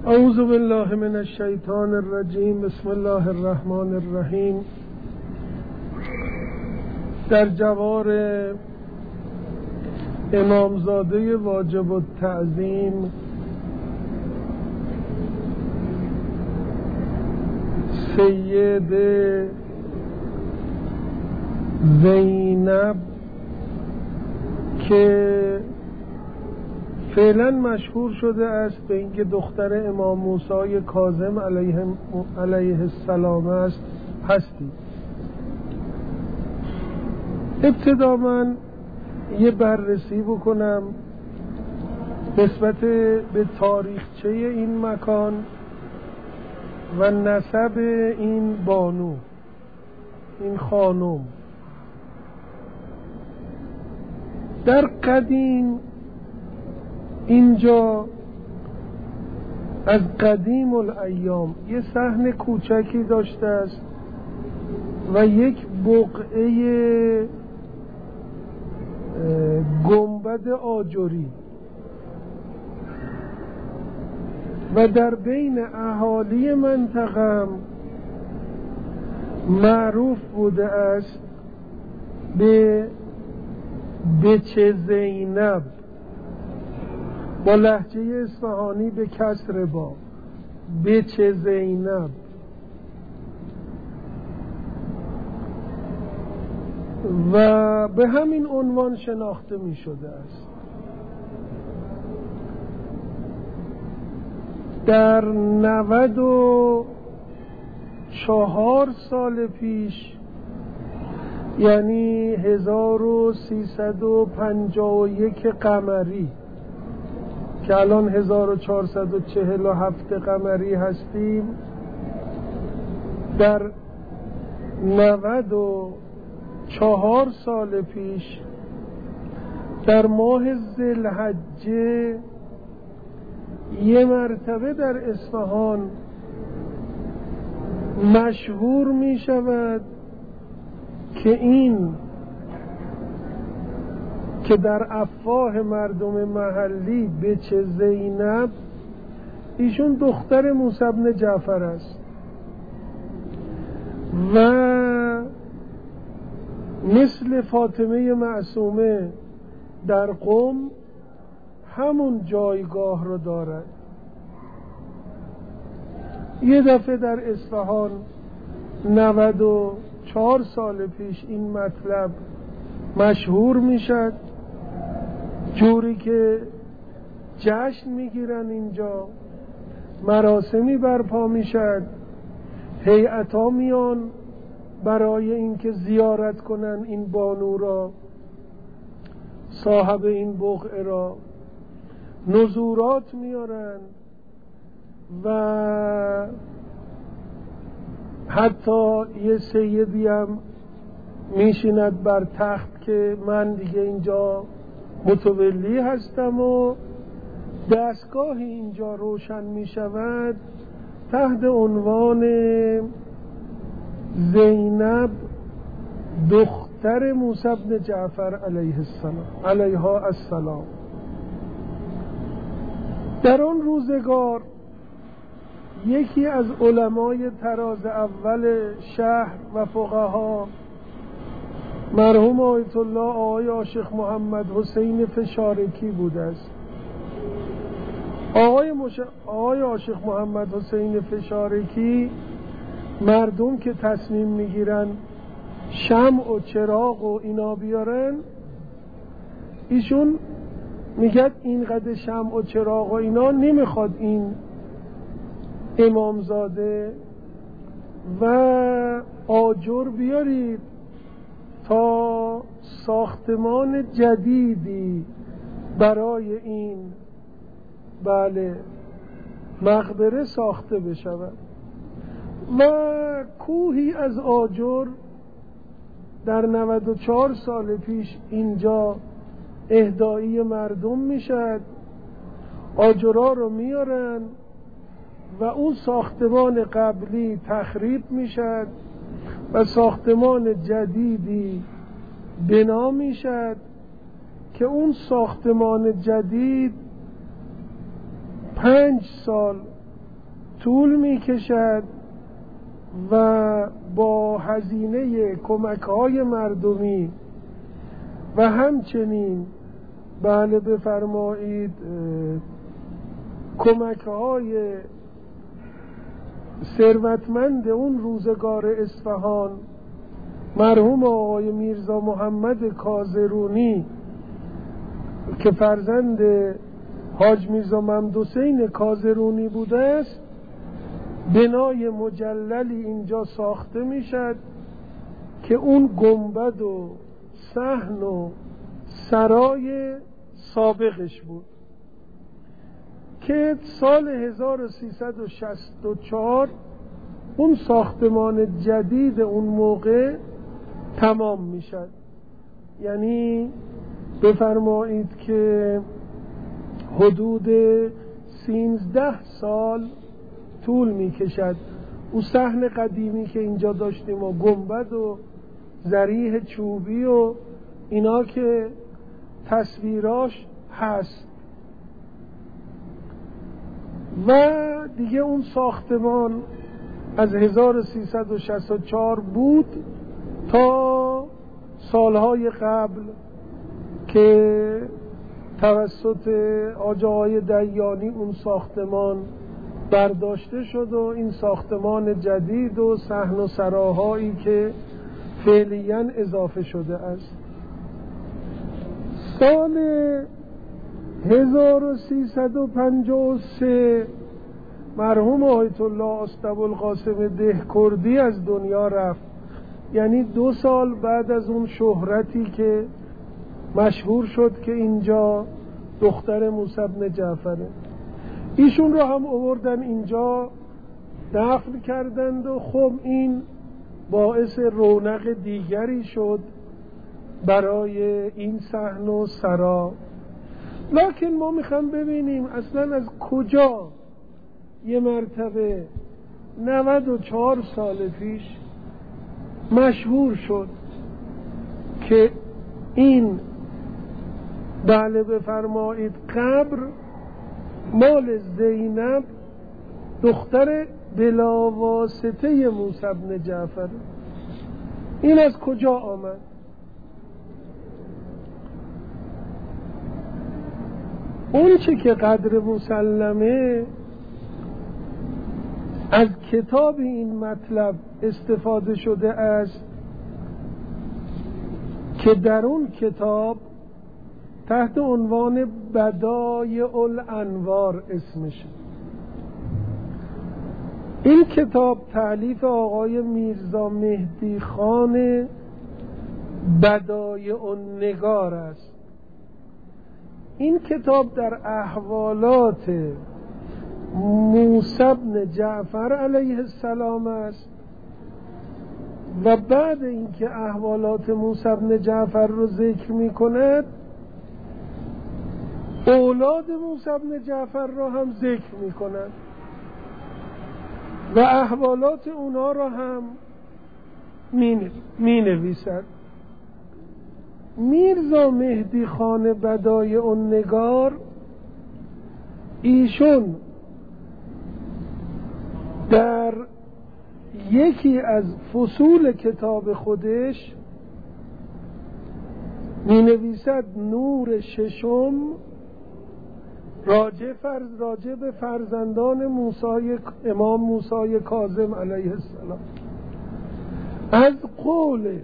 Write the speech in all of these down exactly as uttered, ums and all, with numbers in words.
اعوذ بالله من الشیطان الرجیم. بسم الله الرحمن الرحیم. در جوار امامزاده واجب التعظیم سید زینب که فعلا مشهور شده است به اینکه دختر امام موسی کاظم علیه, علیه السلام است هستی. ابتدا من یه بررسی بکنم نسبت به تاریخچه این مکان و نسب این بانو، این خانم. در قدیم اینجا از قدیم الایام یه صحن کوچکی داشته است و یک بقعه گنبد آجری و در بین اهالی منطقه معروف بوده است به بچه زینب، با لهجه اصفهانی به کسر با، بچه زینب. و به همین عنوان شناخته می شده است. در نود و چهار سال پیش، یعنی هزار و سیصد و پنجاه و یک قمری که الان هزار و چهارصد و چهل و هفت قمری هستیم، در نود و چهار سال پیش در ماه ذوالحجه یه مرتبه در اصفهان مشهور می شود که این که در افواه مردم محلی بچه زینب، ایشون دختر موسی بن جعفر است و مثل فاطمه معصومه در قم همون جایگاه رو دارد. یه دفعه در اصفهان نود و چهار سال پیش این مطلب مشهور میشد، جوری که جشن میگیرن اینجا، مراسمی برپا میشد، هیئتا میان برای اینکه زیارت کنن این بانو را، صاحب این بقعه را، نزورات میارن و حتی یه سیدی هم میشیند بر تخت که من دیگه اینجا متولی هستم و دستگاهی اینجا روشن میشود تحت عنوان زینب دختر موسی بن جعفر علیه السلام علیها السلام. در آن روزگار یکی از علمای طراز اول شهر و فقها، مرحوم آیت الله آقای عاشق محمد حسین فشارکی بوده است. آقای, مش... آقای عاشق محمد حسین فشارکی مردم که تصمیم میگیرن شمع و چراغ و اینا بیارن، ایشون میگد اینقدر شمع و چراغ و اینا نمیخواد این امامزاده و آجر بیارید تا ساختمان جدیدی برای این بله مقبره ساخته بشود. و کوهی از آجر در نود و چهار سال پیش اینجا اهدایی مردم میشد، آجرها رو میارن و اون ساختمان قبلی تخریب میشد و ساختمان جدیدی بنا میشد که اون ساختمان جدید پنج سال طول می کشد و با هزینه کمک‌های مردمی و همچنین بله بفرمایید کمک‌های ثروتمند اون روزگار اصفهان مرحوم آقای میرزا محمد کازرونی که فرزند حاج میرزا ممدوحسین کازرونی بوده است، بنای مجللی اینجا ساخته میشد که اون گنبد و صحن و سرای سابقش بود که سال هزار و سیصد و شصت و چهار اون ساختمان جدید اون موقع تمام میشد. یعنی بفرمایید که حدود سیزده سال طول میکشد اون صحن قدیمی که اینجا داشتیم و گنبد و ضریح چوبی و اینا که تصویراش هست و دیگه اون ساختمان از هزار و سیصد و شصت و چهار بود تا سالهای قبل که توسط آقای دیانی اون ساختمان برداشته شد و این ساختمان جدید و صحن و سراهایی که فعلیاً اضافه شده است. سال هزار و سیصد و پنجاه و سه مرحوم آیت الله اسدابوالقاسم دهکردی از دنیا رفت. یعنی دو سال بعد از اون شهرتی که مشهور شد که اینجا دختر موسی بن جعفره، ایشون رو هم آوردن اینجا دفن کردند و خب این باعث رونق دیگری شد برای این صحن و سرا. لکن ما میخوام ببینیم اصلا از کجا یه مرتبه نود و چهار سال پیش مشهور شد که این بله بفرمایید قبر مال زینب دختر بلاواسطه موسی بن جعفر. این از کجا آمد؟ اون چه که قدر مسلمه از کتاب این مطلب استفاده شده است که در اون کتاب تحت عنوان بدایع الانوار اسمشه. این کتاب تألیف آقای میرزا مهدی خان بدایع النگار است. این کتاب در احوالات موسی بن جعفر علیه السلام است و بعد اینکه احوالات موسی بن جعفر رو ذکر می کند اولاد موسی بن جعفر را هم ذکر می کند و احوالات اونا را هم می نویسد. میرزا مهدی خان بدایع النگار ایشون در یکی از فصول کتاب خودش می نویسد نور ششم راجع, فرز راجع به فرزندان موسی امام موسی کاظم علیه السلام از قول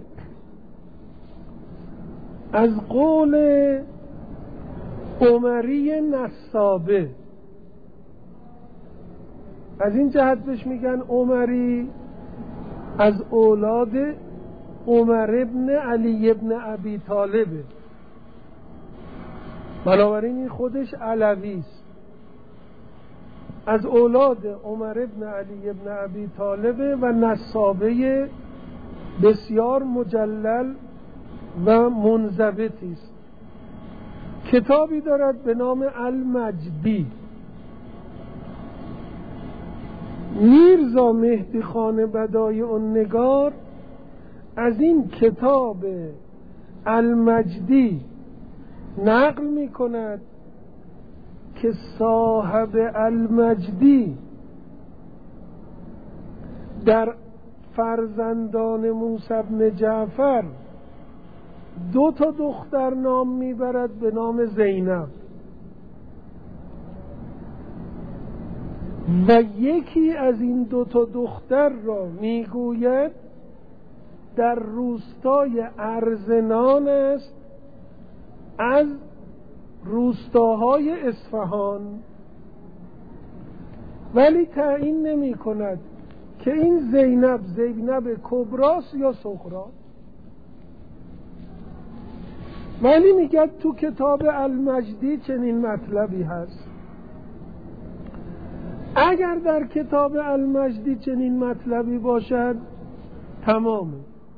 از قول عمری نسابه. از این جهت بهش میگن عمری، از اولاد عمر ابن علی ابن ابی طالبه، بنابراین این خودش علوی است. از اولاد عمر ابن علی ابن ابی طالبه و نسابه بسیار مجلل و منضبطی است. کتابی دارد به نام المجدی. میرزا مهدی خان بدایع النگار از این کتاب المجدی نقل می کند که صاحب المجدی در فرزندان موسی بن جعفر دو تا دختر نام میبرد به نام زینب و یکی از این دو تا دختر را میگوید در روستای ارزنان است از روستاهای اصفهان، ولی تعیین نمی کند که این زینب زینب کبراست یا صغرا، ولی میگه تو کتاب المجدی چنین مطلبی هست. اگر در کتاب المجدی چنین مطلبی باشد تمامه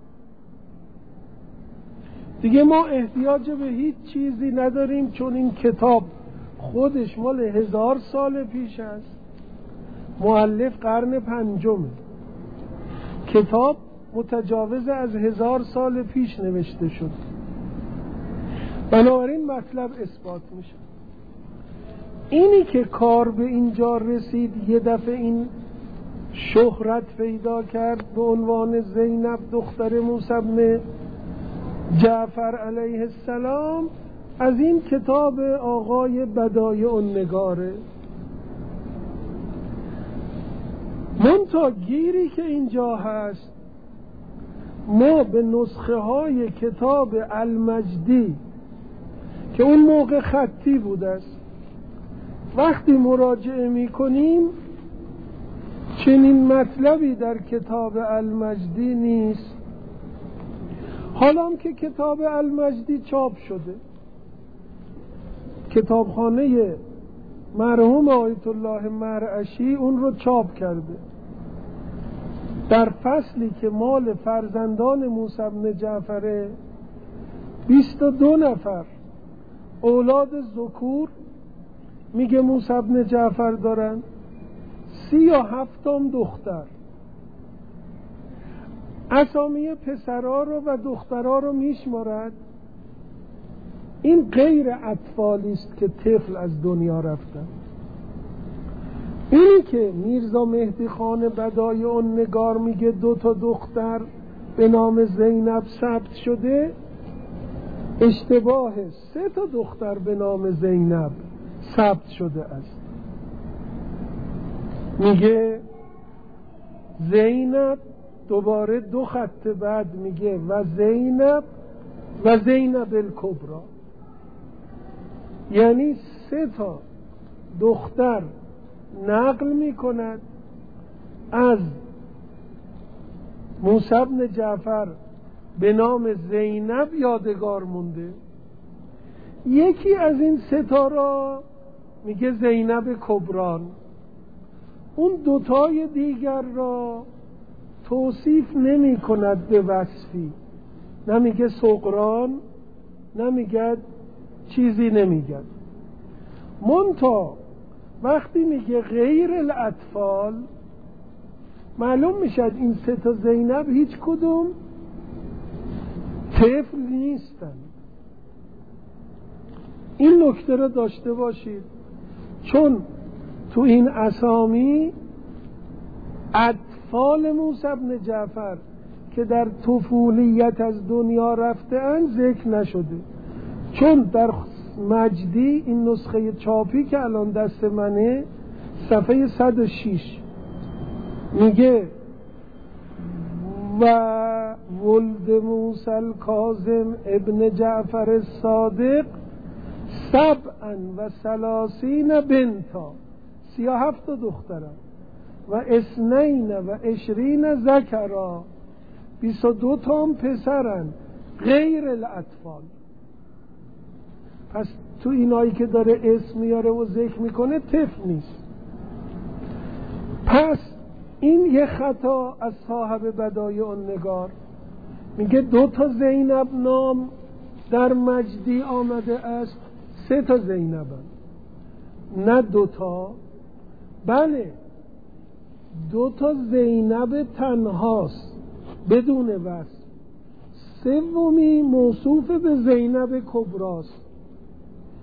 دیگه، ما احتیاج به هیچ چیزی نداریم، چون این کتاب خودش مال هزار سال پیش است، مؤلف قرن پنجمه، کتاب متجاوز از هزار سال پیش نوشته شد، بنابراین مطلب اثبات میشه. اینی که کار به اینجا رسید یه دفعه این شهرت پیدا کرد به عنوان زینب دختر موسی بن جعفر علیه السلام، از این کتاب آقای بدایع النگاره. منتها گیری که اینجا هست، ما به نسخه های کتاب المجدی که اون موقع خطی بود است وقتی مراجعه می کنیم چنین مطلبی در کتاب المجدی نیست. حالا هم که کتاب المجدی چاپ شده، کتابخانه مرحوم آیت الله مرعشی اون رو چاپ کرده، در فصلی که مال فرزندان موسی بن جعفر بیست و دو نفر اولاد ذکور میگه موسی بن جعفر دارن، سی و هفتم دختر. اسامی پسرها رو و دخترها رو میشمارد، این غیر اطفالی است که طفل از دنیا رفتن. اینی که میرزا مهدی خان بدایع النگار میگه دو تا دختر به نام زینب ثبت شده، اشتباه، سه تا دختر به نام زینب ثبت شده است. میگه زینب، دوباره دو خط بعد میگه و زینب و زینب الکبرا، یعنی سه تا دختر نقل میکند از موسی بن جعفر به نام زینب یادگار مونده. یکی از این سه تا را میگه زینب کبران، اون دوتای دیگر را توصیف نمی کند به وصفی، نمیگه صغران، نمیگه چیزی نمیگه. منتها وقتی میگه غیر الاطفال معلوم میشد این سه تا زینب هیچ کدوم طفل نیستن. این نکته رو داشته باشید، چون تو این اسامی اطفال موسی بن جعفر که در طفولیت از دنیا رفته‌اند ذکر نشده، چون در مجدی این نسخه چاپی که الان دست منه صفحه صد و شش میگه و ولد موسی الکاظم ابن جعفر الصادق سبعا و ثلاثین بنتا، سی و هفت دخترم، و اثنین و عشرین ذکرا، بیست و دو تا هم پسرن غیر الاطفال. پس تو اینایی که داره اسم میاره و ذکر میکنه طفل نیست. پس این یه خطا از صاحب بدایع النگار، میگه دو تا زینب نام در مجدی آمده است، سه تا زینب هم. نه دو تا، بله دو تا زینب تنهاست بدون وصف، سومی موصوف به زینب کبراست.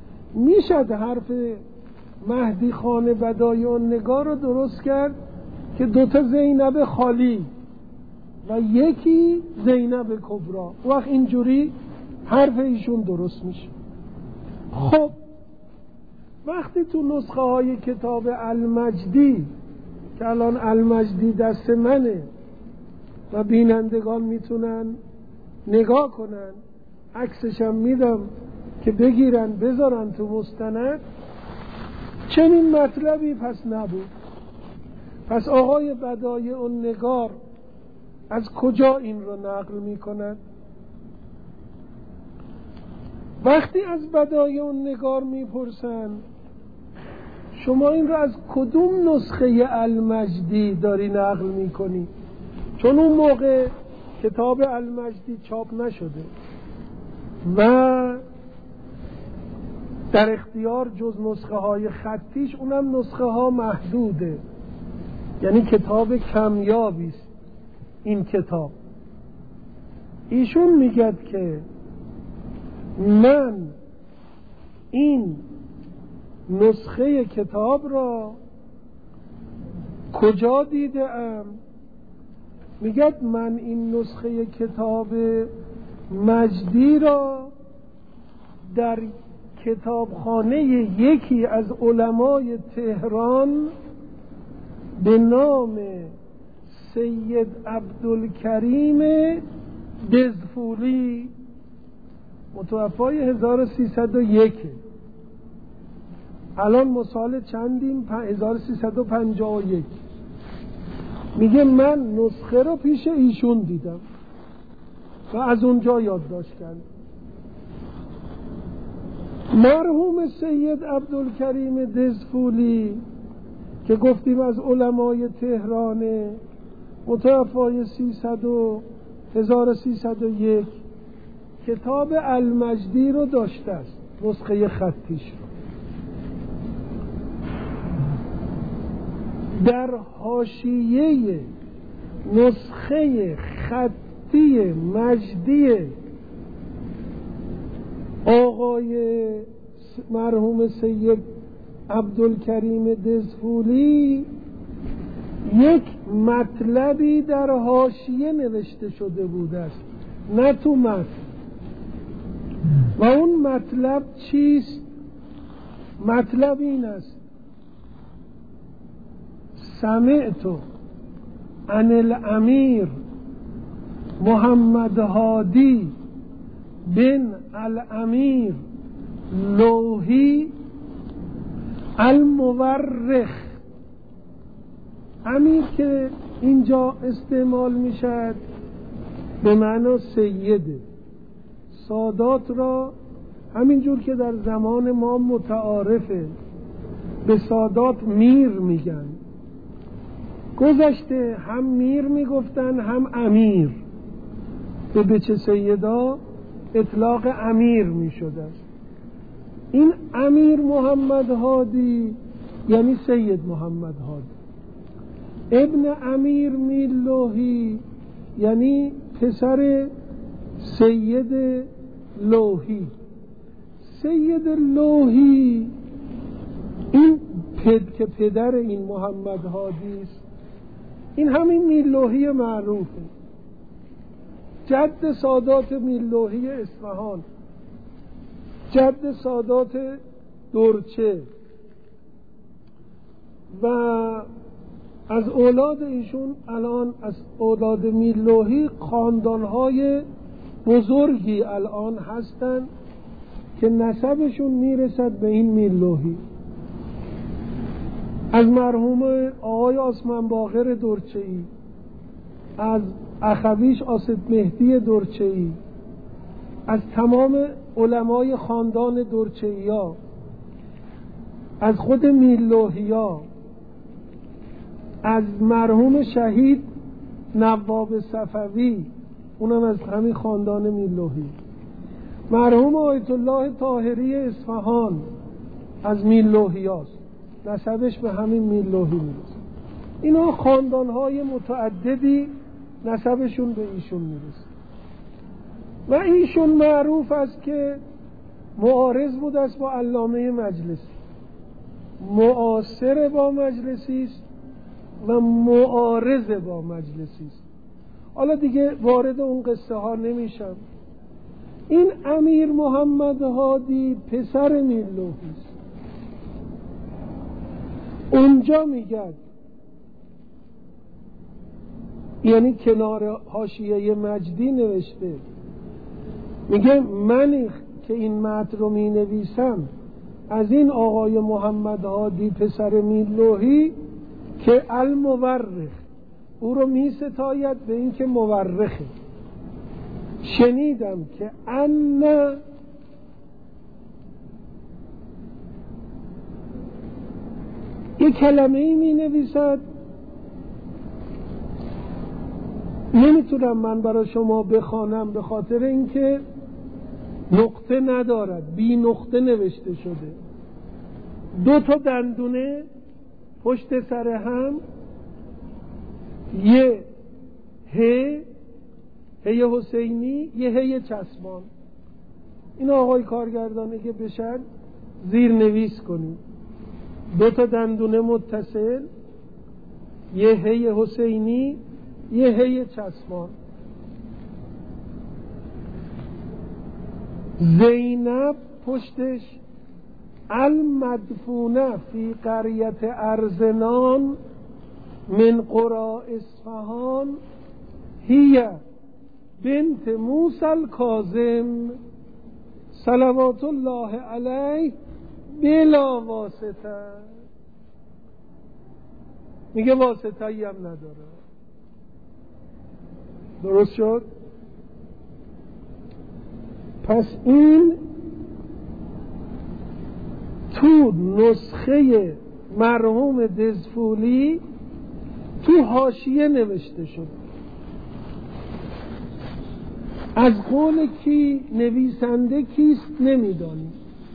میشد حرف مهدی خان بدایع النگار رو درست کرد که دوتا زینب خالی و یکی زینب کبرا، وقت اینجوری حرف ایشون درست میشه. خب وقتی تو نسخه های کتاب المجدی که الان المجدی دست منه و بینندگان میتونن نگاه کنن، عکسشم میدم که بگیرن بذارن تو مستند، چنین مطلبی پس نبود. پس آقای بدایع النگار از کجا این رو نقل میکنن؟ وقتی از بدایع النگار میپرسن شما این رو از کدوم نسخه المجدی داری نقل میکنی؟ چون اون موقع کتاب المجدی چاپ نشده و در اختیار جز نسخه های خطیش اونم نسخه ها محدوده، یعنی کتاب کمیابی است این کتاب. ایشون میگد که من این نسخه کتاب را کجا دیده ام؟ میگد من این نسخه کتاب مجدی را در کتابخانه یکی از علمای تهران به نام سید عبدالکریم دزفولی متوفای هزار و سیصد و یک، الان مسال چندیم؟ هزار و سیصد و پنجاه و یک. میگه من نسخه رو پیش ایشون دیدم و از اونجا یادداشت کردم. مرحوم سید عبدالکریم دزفولی که گفتیم از علمای تهرانه، متوفای سیصد و هزار و سیصد و یک، کتاب المجدی رو داشته است، نسخه خطیش رو. در حاشیه نسخه خطی مجدی آقای مرحوم سید عبدالکریم دزفولی یک مطلبی در حاشیه نوشته شده بوده است، نه تو متن. و اون مطلب چیست؟ مطلب این است: سمعت عن الامیر محمد هادی بن الامیر لوحی المورخ. امیر که اینجا استعمال میشد به معنی سیده. سادات را همینجور که در زمان ما متعارفه به سادات میر میگن، گذشته هم میر میگفتن هم امیر، به بچه سیدا اطلاق امیر میشده است. این امیر محمد هادی یعنی سید محمد هادی، ابن امیر میلوحی یعنی پسر سید لوحی. سید لوحی این پد که پدر این محمد هادی است، این همین میلوحی معروفه، جد سادات میلوحی اصفهان، جد سادات درچه. و از اولاد ایشون الان از اولاد میلوحی خاندانهای بزرگی الان هستن که نسبشون میرسد به این میلوحی. از مرحوم آقای آسمان باقر درچه‌ای، از اخویش آصد مهدی درچه‌ای، از تمام علمای خاندان درچه‌ای ها، از خود میلوحی ها، از مرحوم شهید نواب صفوی، اونم از همین خاندان میلوحی، مرحوم آیت الله طاهری اصفهان از میلوحی هاست، نسبش به همین میلوحی میرسه. اینا خاندانهای متعددی نسبشون به ایشون میرسه. و ایشون معروف است که معارض بود است با علامه مجلسی، معاصر با مجلسی است و معارض با مجلسی است. حالا دیگه وارد اون قصه ها نمیشم. این امیر محمد هادی پسر میرلوحی است. اونجا میگه، یعنی کنار حاشیه مجدی نوشته، میگه من که این متن رو می نویسم از این آقای محمد هادی پسر میرلوحی که المورخ، او رو می ستاید به این که مورخه، شنیدم که ان یک کلمه ای می نویسد، نمیتونم من برای شما بخوانم به خاطر اینکه نقطه ندارد، بی نقطه نوشته شده. دو تا دندونه پشت سر هم، یه ه هی حسینی، یه هی چسبان. این آقای کارگردانه که بشن زیر نویس کنید. دو تا دندونه متصل، یه هی حسینی، یه هی چسبان. زینب پشتش المدفونه فی قریت ارزنان من قرى اصفهان هی بنت موسی الکاظم صلوات الله علیه بلا واسطه. میگه واسطه ای هم نداره. درست شد؟ پس این تو نسخه مرحوم دزفولی تو حاشیه نوشته شد. از قول کی نویسنده کیست نمیدانیم،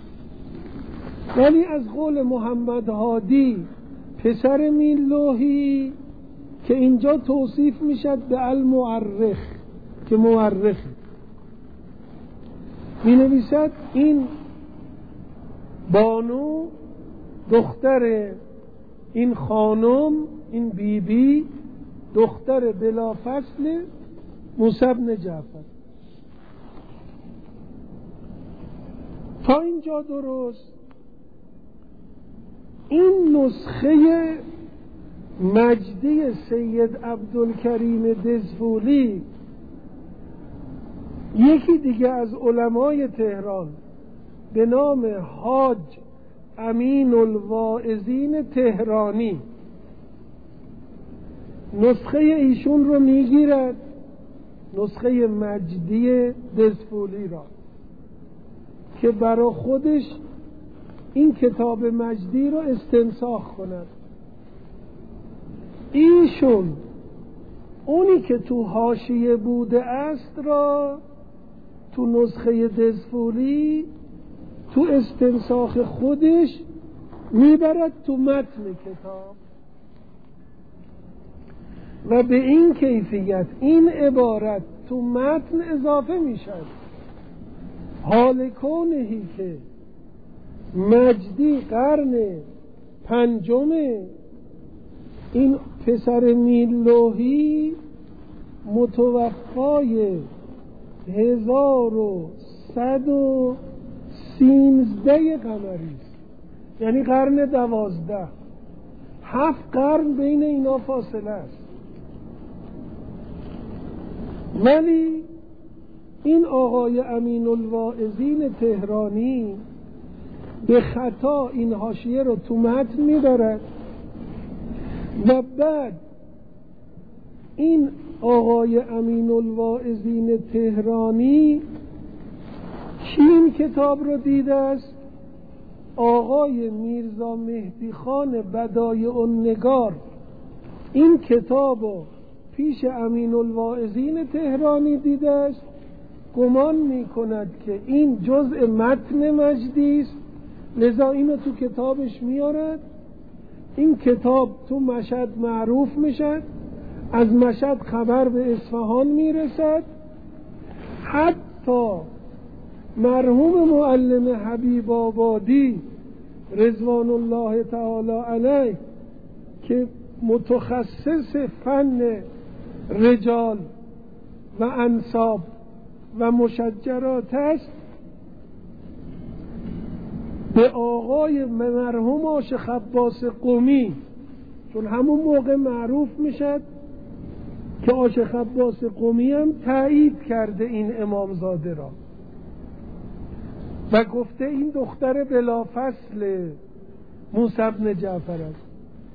ولی از قول محمد هادی پسر میرلوحی که اینجا توصیف میشد به المؤرخ که مورخ می نویسد این بانو دختر این خانم، این بیبی بی دختر بلافصل موسی بن جعفر. تا اینجا درست. این نسخه مجدی سید عبدالکریم دزفولی یکی دیگه از علمای تهران به نام حاج امین الواعظین تهرانی نسخه ایشون رو میگیرد، نسخه مجدی دزفولی را، که برای خودش این کتاب مجدی رو استنساخ کند. ایشون اونی که تو حاشیه بوده است را تو نسخه دزفولی تو استنساخ خودش میبرد تو متن کتاب و به این کیفیت این عبارت تو متن اضافه میشد. حال کونهی که مجدی قرن پنجمه، این پسر میرلوحی متوفای هزار و صد و سینزده قمری است، یعنی قرن دوازده. هفت قرن بین اینا فاصله است. ولی این آقای امین الواعظین تهرانی به خطا این حاشیه رو تو متن میبرد و بعد این آقای امین الواعظین تهرانی کی این کتاب رو دیده است؟ آقای میرزا مهدی خان بدایع النگار این کتاب رو پیش امین الواعظین تهرانی دیده است. گمان می کند که این جزء متن مجدی است، لذا اینو تو کتابش میارد. این کتاب تو مشهد معروف میشد، از مشهد خبر به اصفهان میرسد. حتی مرحوم معلم حبیب آبادی رضوان الله تعالی علیه که متخصص فن رجال و انساب و مشجرات است، به آقای مرحوم عاشق عباس قمی، چون همون موقع معروف میشد که عاشق عباس قمی هم تایید کرده این امامزاده را و گفته این دختر بلافصل موسی بن جعفر است.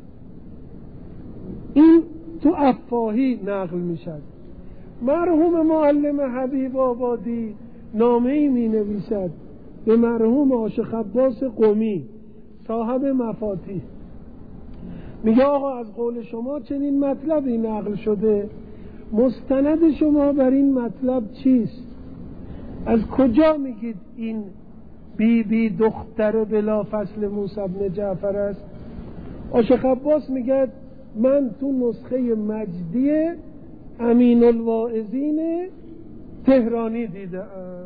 این تو افواهی نقل میشد. مرحوم معلم حبیب آبادی نامه‌ای می نویسد به مرحوم عاشق عباس قمی صاحب مفاتیح، میگه آقا از قول شما چنین مطلبی نقل شده، مستند شما بر این مطلب چیست؟ از کجا میگید این بی بی دختر بلافصل موسی بن جعفر است؟ عاشق عباس میگه من تو نسخه مجدی امین الواعظین تهرانی دیدم.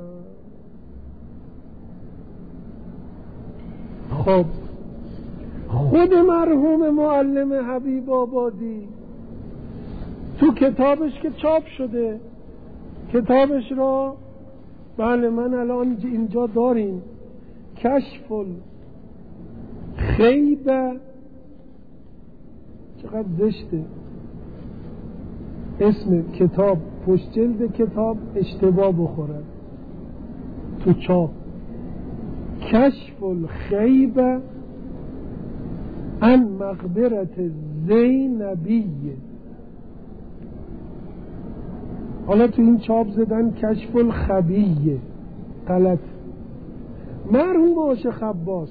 خب خود مرحوم معلم حبیب آبادی تو کتابش که چاپ شده، کتابش را بله من الان اینجا داریم، کشف الخیبه، چقدر زشته اسم کتاب، پشت جلد کتاب اشتباه بخورد تو چاپ، کشف الخیبه عن مقبرت زینبیه. حالا تو این چاپ زدن کشف الخبیه، غلط. مرحوم عاشق عباس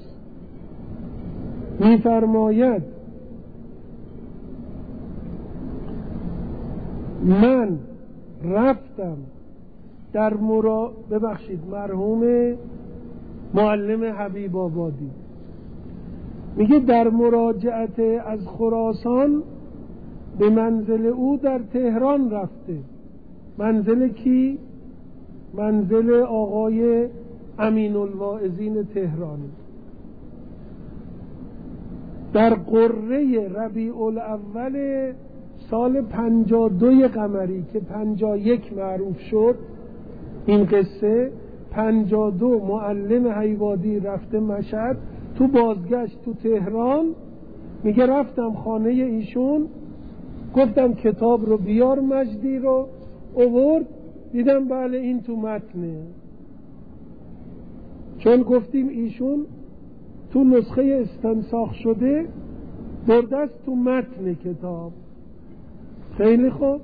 میفرماید من رفتم در مرا ببخشید مرحوم معلم حبیب آبادی میگه در مراجعت از خراسان به منزل او در تهران رفته. منزل کی؟ منزل آقای امین الواعظین تهرانی. در قره ربیع الاول سال پنجاه و دو قمری که پنجاه و یک معروف شد این قصه، پنجاه و دو معلم حیوادی رفته مشهد، تو بازگشت تو تهران میگه رفتم خانه ایشون، گفتم کتاب رو بیار مجدی رو، آورد دیدم بله این تو متنه، چون گفتیم ایشون تو نسخه استنساخ شده برده است تو متن کتاب. خیلی خوب،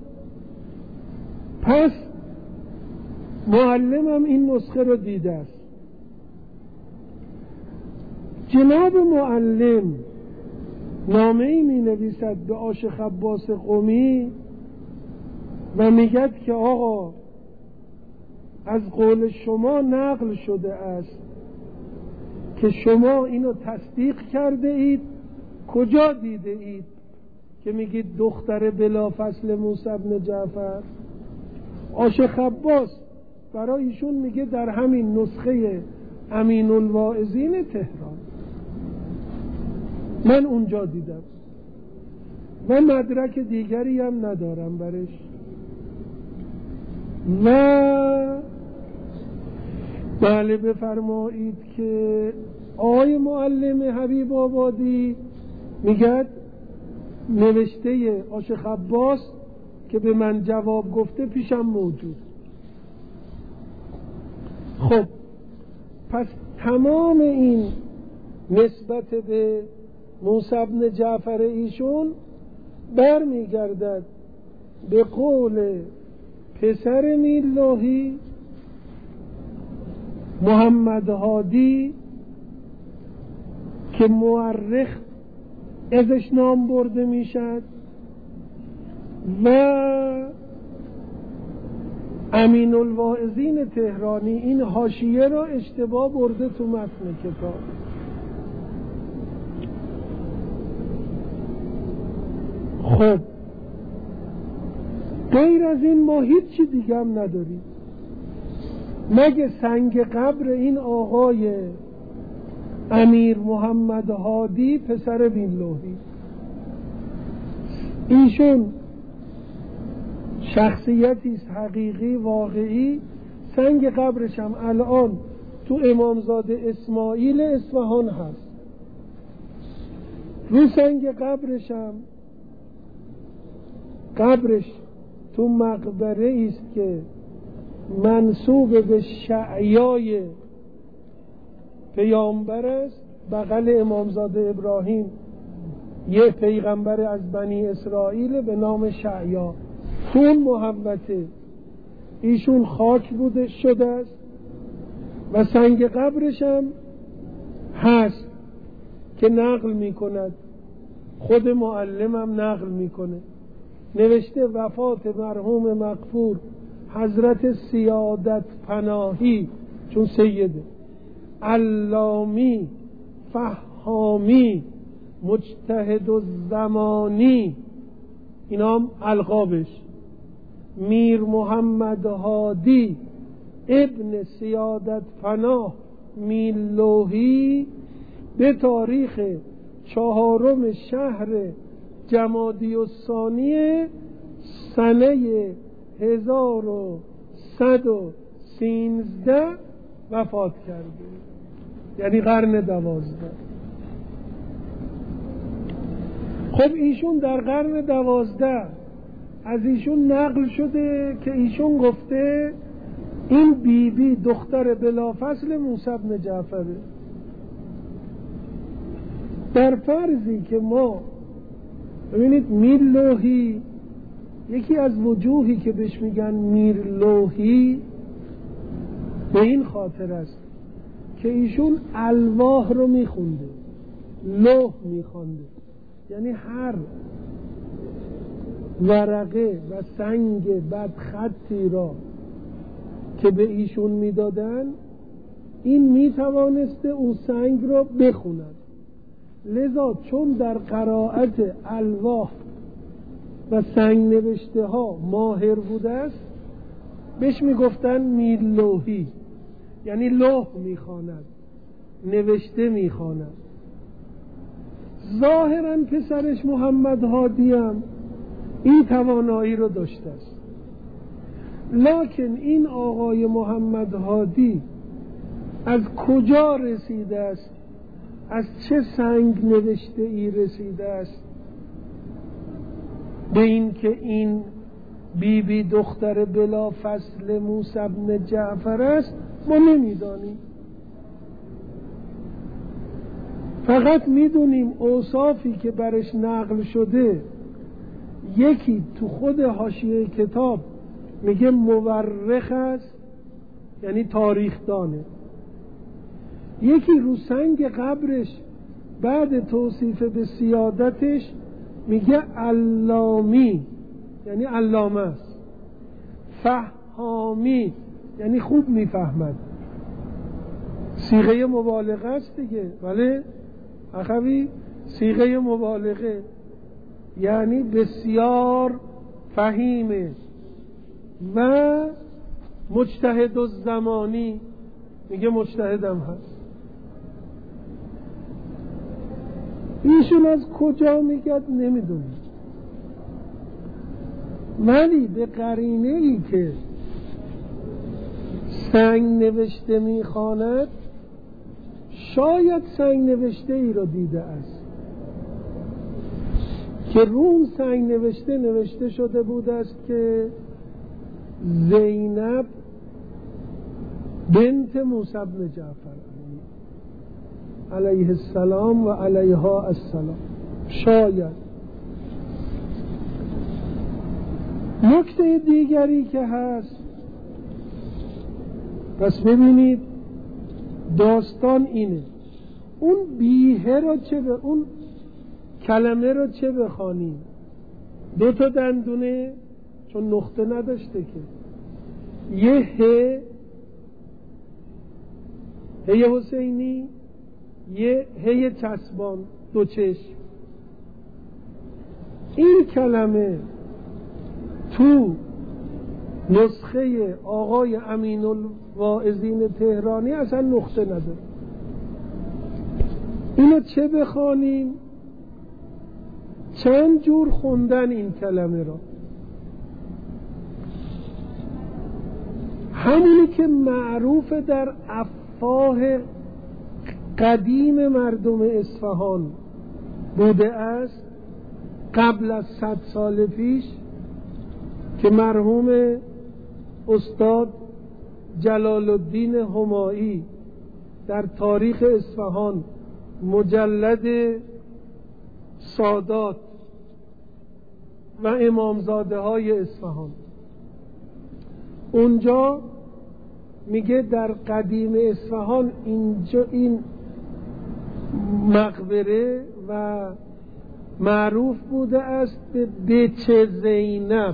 پس معلمم این نسخه رو دیده است. جناب معلم نامه‌ای می نویسد به عاشق عباس قمی و میگد که آقا از قول شما نقل شده است که شما اینو تصدیق کرده اید، کجا دیده اید که میگید دختر بلافصل موسی بن جعفر؟ عاشق عباس برای ایشون میگه در همین نسخه امین الواعظین تهران من اونجا دیدم و مدرک دیگری هم ندارم برش. و بله بفرمایید که آقای معلم حبیب آبادی میگه نوشته عاشق عباس که به من جواب گفته پیشم موجود. خب پس تمام این نسبت به موسی بن جعفر ایشون برمیگردد به قول پسر میرلاهی محمد هادی که مورخ ازش نام برده میشد و امین الواعظین تهرانی این حاشیه را اشتباه برده تو متن کتاب. خب غیر از این ما هیچی دیگه هم نداریم مگه سنگ قبر این آقای امیر محمد هادی پسر میرلاهی. ایشون شخصیتی است حقیقی واقعی. سنگ قبرش هم الان تو امامزاده اسماعیل اصفهان هست. رو سنگ قبرش هم قبرش تو مقبره است که منسوب به شعیای پیامبر است. بغل امامزاده ابراهیم یه پیغمبر از بنی اسرائیل به نام شعیا. تو اون محوطه ایشون خاک بوده شده است و سنگ قبرش هم هست که نقل می کند. خود معلمم نقل می کنه، نوشته وفات مرحوم مغفور حضرت سیادت پناهی، چون سیده، علامی، فهامی، مجتهد الزمانی، اینا هم القابش، میر محمد هادی ابن سیادت پناه میلوحی، به تاریخ چهارم شهر جمادی الثانی سنه هزار و صد و سینزده وفات کرده، یعنی قرن دوازده. خب ایشون در قرن دوازده از ایشون نقل شده که ایشون گفته این بی بی دختر بلافصل موسی بن جعفره. در فرضی که ما ببینید میرلوحی، یکی از وجوهی که بهش میگن میرلوحی به این خاطر است که ایشون الواح رو میخونده، لوح میخونده، یعنی هر ورقه و سنگ بدخطی را که به ایشون میدادن این میتوانسته اون سنگ رو بخوند. لذا چون در قرائت الواح و سنگ نوشته ها ماهر بوده است بهش میگفتن میرلوحی، یعنی لوح میخواند، نوشته میخواند. ظاهرا پسرش محمد هادی هم این توانایی رو داشته است، لکن این آقای محمد هادی از کجا رسیده است، از چه سنگ نوشته ای رسیده است به این که این بی بی دختر بلا فصل موسی بن جعفر است ما نمیدانیم. فقط میدونیم اوصافی که برش نقل شده، یکی تو خود حاشیه کتاب میگه مورخ است، یعنی تاریخ دانه، یکی رو سنگ قبرش بعد توصیف به سیادتش میگه علامی، یعنی علامه است، فهامی، یعنی خوب میفهمد، صیغه مبالغه است دیگه. بله اخوی، صیغه مبالغه یعنی بسیار فهیمه. و مجتهد الزمانی، میگه مجتهدم هست. ایشون از کجا میگه نمیدونم، ولی به قرینه ای که سنگ نوشته میخواند شاید سنگ نوشته ای را دیده است که روم سنگ نوشته نوشته شده بود است که زینب بنت موسی بن جعفر علیه السلام و علیها السلام. شاید نکته دیگری که هست، پس ببینید داستان اینه، اون بیهه را چه به اون کلمه را چه بخوانیم؟ دو تا دندونه، چون نقطه نداشته که، یه ه هی حسینی، یه هی چسبان، دو چشم. این کلمه تو نسخه آقای امین الواعظین تهرانی اصلا نقطه نداره. اینو چه بخوانیم چند جور خوندن این کلمه را. همونی که معروف در افواه قدیم مردم اصفهان بوده است قبل از صد سال پیش، که مرحوم استاد جلال الدین همایی در تاریخ اصفهان مجلد سادات و امامزاده های اصفهان، اونجا میگه در قدیم اصفهان اینجا این مقبره و معروف بوده است به بچه زینب.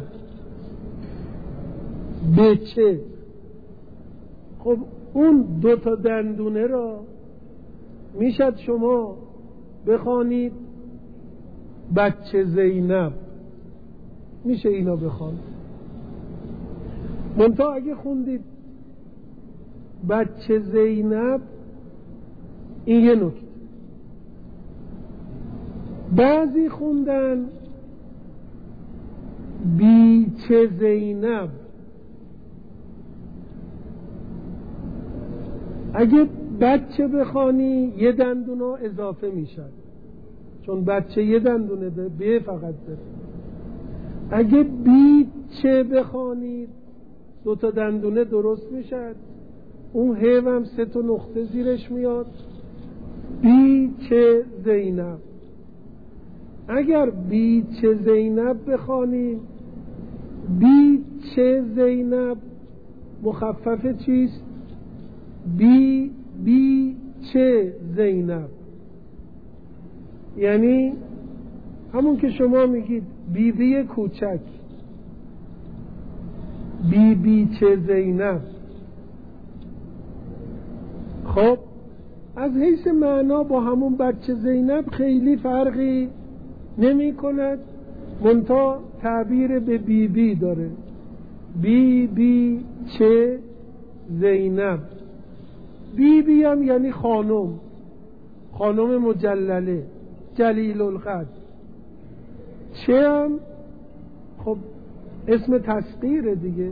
بچه، خب اون دو تا دندونه را میشد شما بخوانید بچه زینب، میشه اینا بخوانید. منتها اگه خوندید بچه زینب، این یه نکته. بعضی خوندن بیچه زینب. اگه بچه بخوانی یه دندونه اضافه میشد، چون بچه یه دندونه ده، به فقط ده. اگه بیچه بخوانید دو تا دندونه درست میشد، اون هیو هم سه تا نقطه زیرش میاد، بیچه زینب. اگر بیچه زینب بخوانید، بیچه زینب مخفف چیست؟ بی بی چه زینب، یعنی همون که شما میگید بی بی کوچک، بی بی چه زینب. خب از حیث معنا با همون بچه زینب خیلی فرقی نمی کند، منتها تعبیر به بی بی داره. بی بی چه زینب. بی بی هم یعنی خانم، خانم مجلله، جلیل القدر. چه هم خب اسم تسخیره دیگه،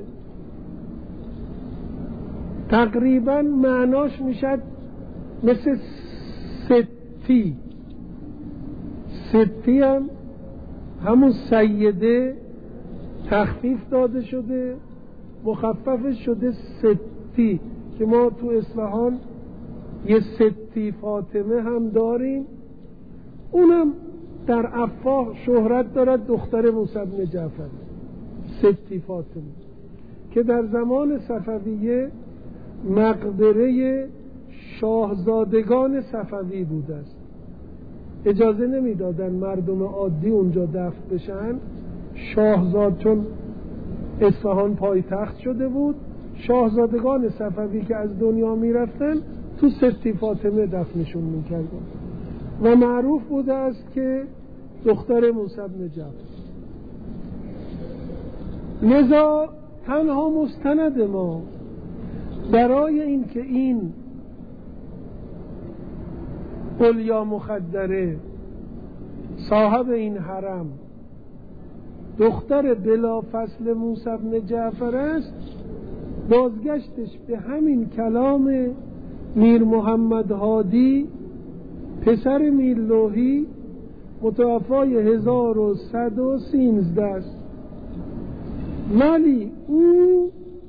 تقریبا معناش میشد مثل ستی. ستی هم همون سیده تخفیف داده شده، مخففش شده ستی، که ما تو اصفهان یه ستی فاطمه هم داریم، اونم در افواه شهرت دارد، دختر موسی بن جعفر، ستی فاطمه، که در زمان صفویه مقبره شاهزادگان صفوی بوده است. اجازه نمیدادن مردم عادی اونجا دفن بشن. شاهزاد، چون اصفهان پایتخت شده بود، شاهزادگان صفوی که از دنیا میرفتن تو ستی فاطمه دفنشون میکردن و معروف بوده است که دختر موسی بن جعفر. لذا تنها مستند ما برای این که این علیا مخدره صاحب این حرم دختر بلافصل موسی بن جعفر است، بازگشتش به همین کلام میر محمد هادی پسر میر لوحی متوفای هزار و صد و سیزده است. ولی او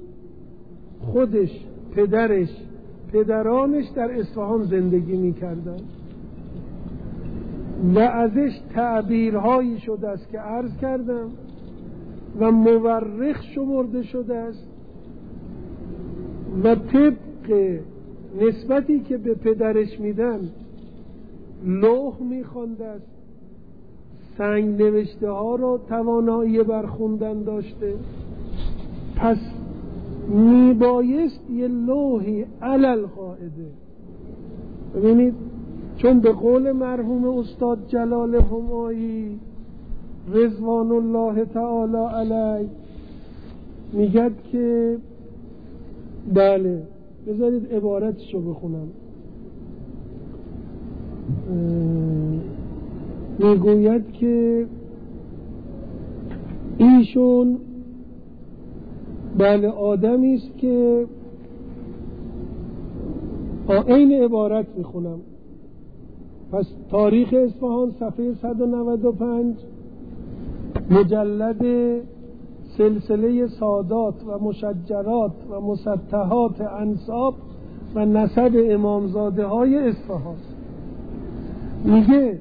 خودش، پدرش، پدرانش در اصفهان زندگی می کردن و ازش تعبیرهایی شده است که عرض کردم و مورخ شمرده شده است و طبق نسبتی که به پدرش میدن لوح میخوانده است، سنگ نوشته ها را توانایی برخوندن داشته. پس میبایست یه لوحی علل قاعده، ببینید، چون به قول مرحوم استاد جلال همایی رضوان الله تعالی علیه میگد که بله، بذارید عبارتشو بخونم. میگوید که ایشون بله آدمی است که این عبارت میخونم. پس تاریخ اصفهان صفحه صد و نود و پنج مجلد سلسله سادات و مشجرات و مسطحات انساب و نسب امامزاده های اصفهان میگه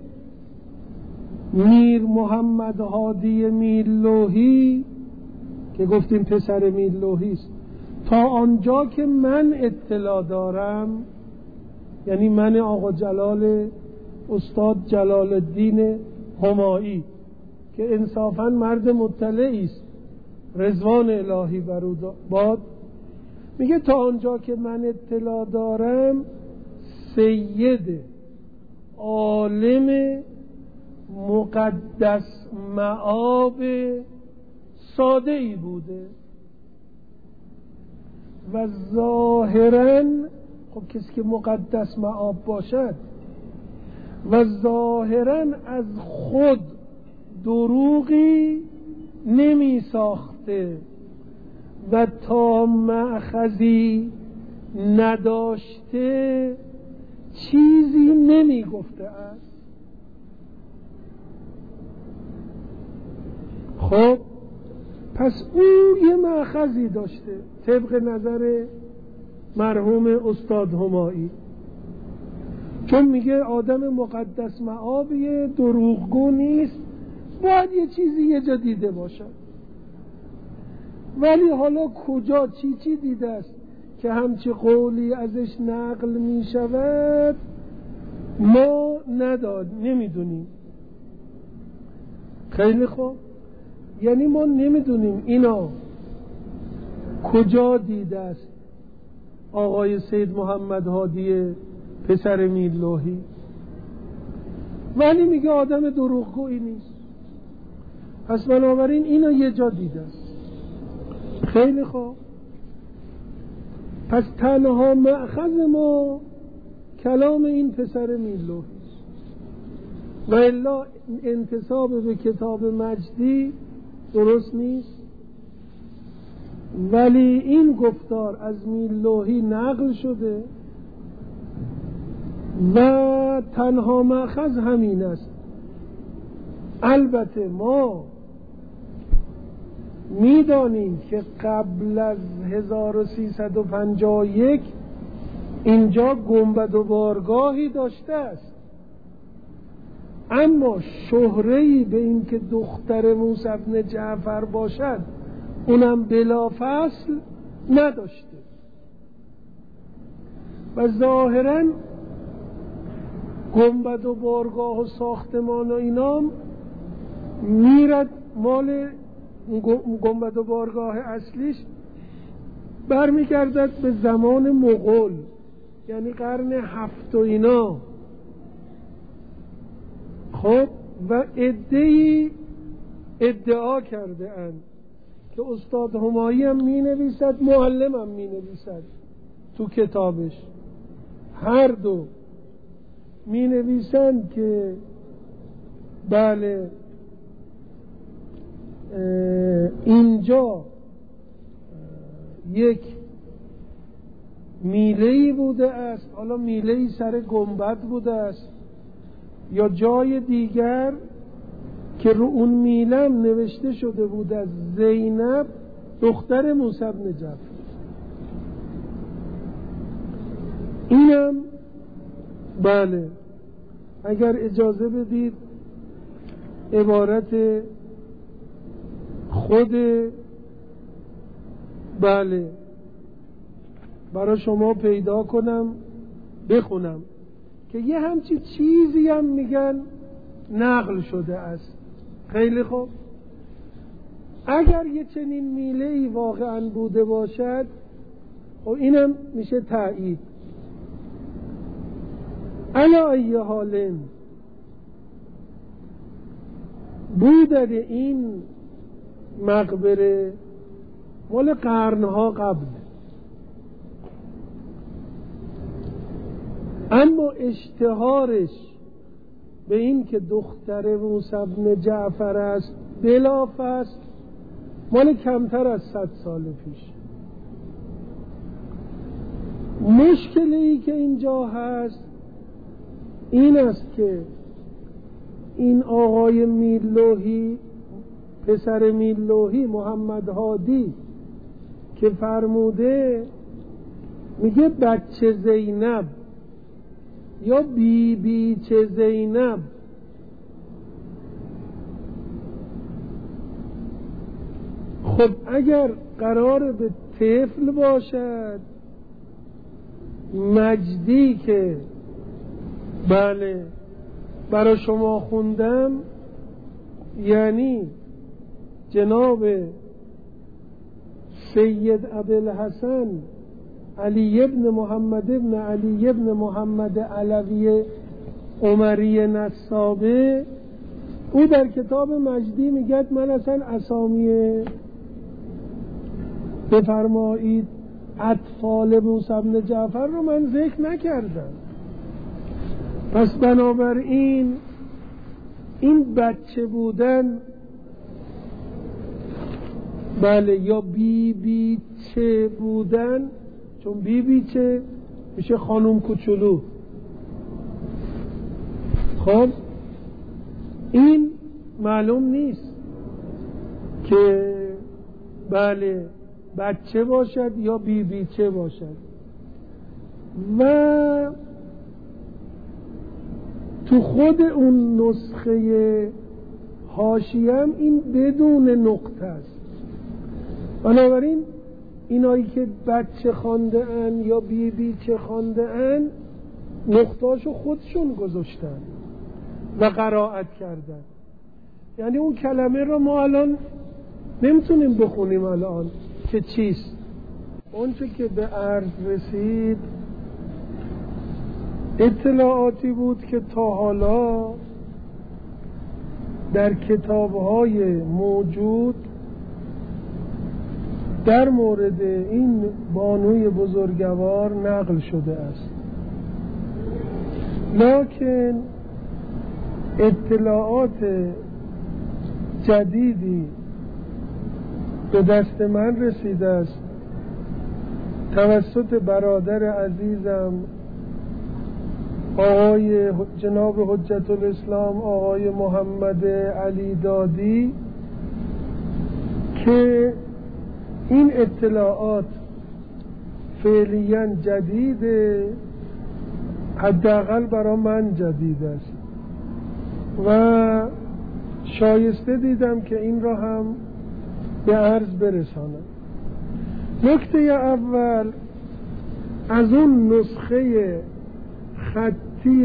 میر محمد هادی میرلوحی که گفتیم پسر میرلوحی است، تا آنجا که من اطلاع دارم، یعنی من آقا جلال استاد جلال الدین همایی که انصافاً مرد مطلعی است رضوان الهی بر او باد، میگه تا آنجا که من اطلاع دارم سید عالم مقدس مآب ساده ای بوده و ظاهراً خب کسی که مقدس مآب باشد و ظاهراً از خود دروغی نمی ساخته و تا مأخذی نداشته چیزی نمی گفته است. خب پس او یه مأخذی داشته طبق نظر مرحوم استاد همایی، چون میگه آدم مقدس مآبیه، دروغگو نیست، باید یه چیزی یه جا دیده باشه. ولی حالا کجا چی چی دیده است که همچی قولی ازش نقل می شود ما نداد نمیدونیم. خیلی خوب، یعنی ما نمیدونیم اینا کجا دیده است آقای سید محمد هادی پسر میرلوحی، ولی میگه آدم دروغگویی نیست، پس بنابراین اینو یه جا دیده است. خیلی خوب، پس تنها مأخذ ما کلام این پسر میرلوحی است و الا انتساب به کتاب مجدی درست نیست. ولی این گفتار از میرلوحی نقل شده و تنها مأخذ همین است. البته ما میدانیم که قبل از هزار و سیصد و پنجاه و یک اینجا گنبد و بارگاهی داشته است، اما شهره‌ای به این که دختر موسی بن جعفر باشد اونم بلا فصل نداشته و ظاهراً گنبد و بارگاه و ساختمان و اینام میرد مال گنبد و بارگاه اصلیش برمیگردد به زمان مغول، یعنی قرن هفت و اینا. خب و عده‌ای ادعا کرده اند که استاد همایی هم می نویسد، معلم هم می نویسد تو کتابش، هر دو می نویسند که بله اینجا یک میله‌ای بوده است، حالا میله‌ای سر گنبد بوده است یا جای دیگر که رو اون میلم نوشته شده بود از زینب دختر موسی بن جعفر. اینم بله اگر اجازه بدید عبارت خود بله برای شما پیدا کنم بخونم که یه همچی چیزی هم میگن نقل شده است. خیلی خوب، اگر یه چنین میله‌ای واقعا بوده باشد و اینم میشه تایید. علا ای حالن بودن این مقبره مال قرنها قبل، اما اشتهارش به این که دختر موسی بن جعفر است بلافاصله مال کمتر از صد سال پیش. مشکلی که اینجا هست این است که این آقای میرلوحی، پسر میرلوحی محمد هادی که فرموده، میگه بچه زینب یا بی بی چه زینب. خب اگر قرار به طفل باشد، مجدی که بله برای شما خوندم، یعنی جناب سید ابوالحسن علی ابن محمد ابن علی ابن محمد علوی عمری نسابه، او در کتاب مجدی میگه من اصلا اسامی بفرمایید اطفال موسی بن جعفر رو من ذکر نکردم. پس بنابراین این بچه بودن، بله، یا بی بی چه بودن، چون بی بی چه میشه خانوم کوچولو. خب این معلوم نیست که بله بچه باشد یا بی بی چه باشد. و تو خود اون نسخه حاشیه هم این بدون نقطه است. بنابراین اینایی که بچه خونده ان یا بی بی چه خونده ان نقطهاشو خودشون گذاشتن و قرائت کردن. یعنی اون کلمه رو ما الان نمیتونیم بخونیم الان که چیست. اونچه که به عرض رسید اطلاعاتی بود که تا حالا در کتاب‌های موجود در مورد این بانوی بزرگوار نقل شده است، لکن اطلاعات جدیدی به دست من رسیده است توسط برادر عزیزم آقای جناب حجت الاسلام آقای محمد علی دادی، که این اطلاعات فعلیاً جدیده، حداقل برای من جدید است و شایسته دیدم که این را هم به عرض برسانم. نکته اول، از اون نسخه خطی